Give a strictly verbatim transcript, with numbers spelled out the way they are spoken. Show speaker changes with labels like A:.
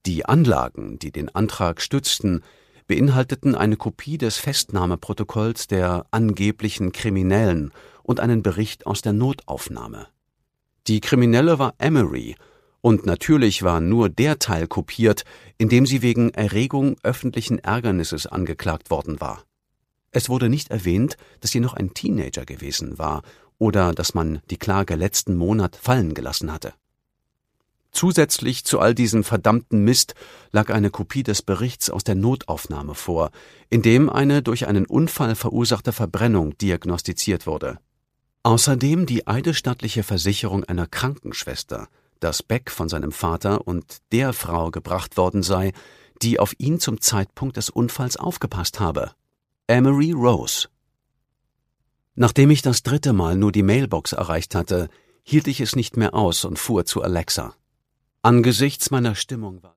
A: Die Anlagen, die den Antrag stützten, beinhalteten eine Kopie des Festnahmeprotokolls der angeblichen Kriminellen und einen Bericht aus der Notaufnahme. Die Kriminelle war Emery, und natürlich war nur der Teil kopiert, in dem sie wegen Erregung öffentlichen Ärgernisses angeklagt worden war. Es wurde nicht erwähnt, dass sie noch ein Teenager gewesen war oder dass man die Klage letzten Monat fallen gelassen hatte. Zusätzlich zu all diesem verdammten Mist lag eine Kopie des Berichts aus der Notaufnahme vor, in dem eine durch einen Unfall verursachte Verbrennung diagnostiziert wurde. Außerdem die eidesstattliche Versicherung einer Krankenschwester, dass Beck von seinem Vater und der Frau gebracht worden sei, die auf ihn zum Zeitpunkt des Unfalls aufgepasst habe. Emery Rose. Nachdem ich das dritte Mal nur die Mailbox erreicht hatte, hielt ich es nicht mehr aus und fuhr zu Alexa. Angesichts meiner Stimmung war